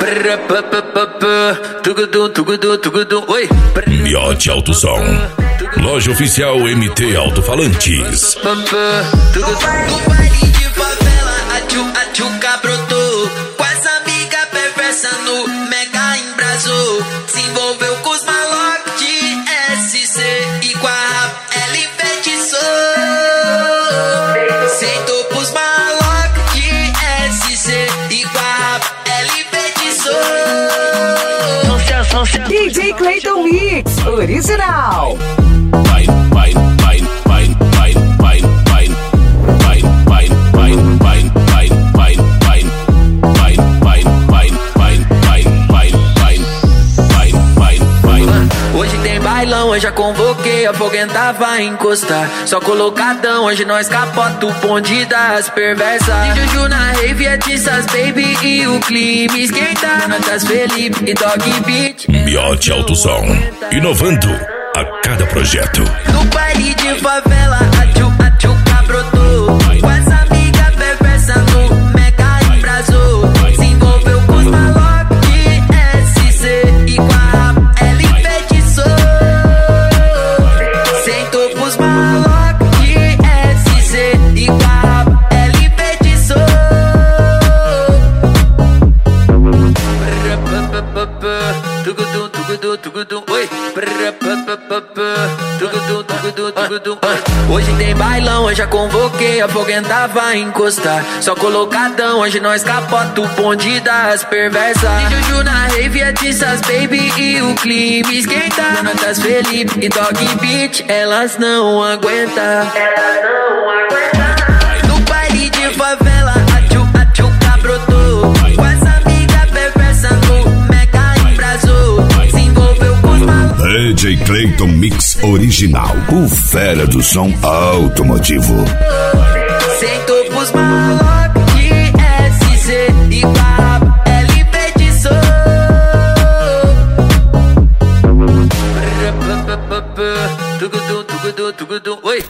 Oi. Miote Alto Som. Loja oficial MT Alto-Falantes. No baile de favela, a tchuca brotou. Com as amigas perversas no mega embrasou. Se envolveu com os malocos de SC e com a rap ela enfeitiçou. Sentou pros malocos de SC e com a rap ela enfeitiçou. DJ Clayton Mix Original. Hoje tem bailão, hoje já convoquei, a foguenta vai encostar. Só colocadão, hoje nós capota o bonde das perversas. De Juju na rave, é Tissas Baby e o clima esquenta. Natas Felipe e Dog Beat. Miote Alto Som. Inovando a cada projeto. No baile de favela, a tchuca brotou. Com essa amiga perversa no mega embrasou. Se envolveu com os malocos de SC e com a rap ela enfeitiçou. Sentou pros malocos de SC e com a rap ela enfeitiçou. Oi. Hoje tem bailão, hoje já convoquei, a foguenta vai encostar. Só colocadão, hoje nós capota o bonde das perversas. De Juju na rave, é Tissas Baby e o clima esquenta. Natas Felipe e Dog Beat, elas não aguentam. No baile de favela, a tchuca brotou. Com essa amiga perversa no mega embrasou. Se envolveu com os malucos. DJ Clayton Mix Original. O fera do som automotivo. Sentou pros malocos de SC e com a rap ela enfeitiçou. Oi.